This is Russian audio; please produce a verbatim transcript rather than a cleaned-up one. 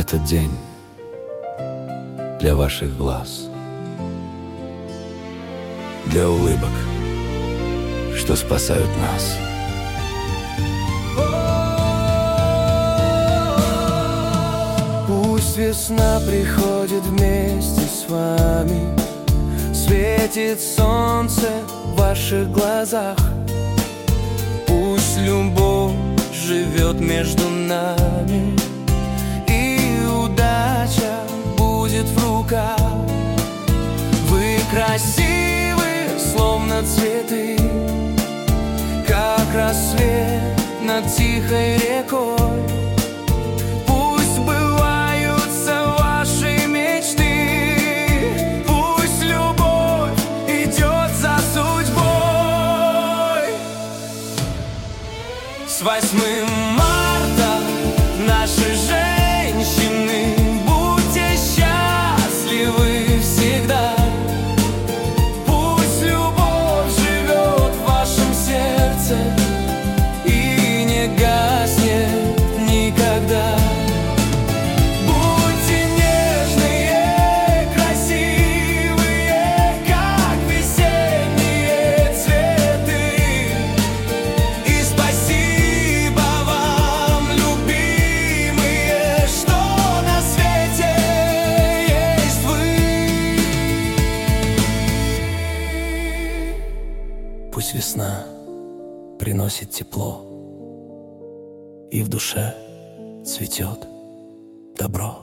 Этот день для ваших глаз, для улыбок, что спасают нас. Пусть весна приходит вместе с вами, светит солнце в ваших глазах. Пусть любовь живет между нами, и удача будет в руках. Вы красивы, словно цветы, как рассвет над тихой рекой. Пусть сбываются ваши мечты, пусть любовь идет за судьбой. С восьмым марта, наши женщины, будьте счастливы всегда. Пусть любовь живет в вашем сердце и не гаснет никогда. Будьте нежные, красивые, как весенние цветы. И спасибо вам, любимые, что на свете есть вы. Пусть весна приносит тепло, и в душе цветет добро.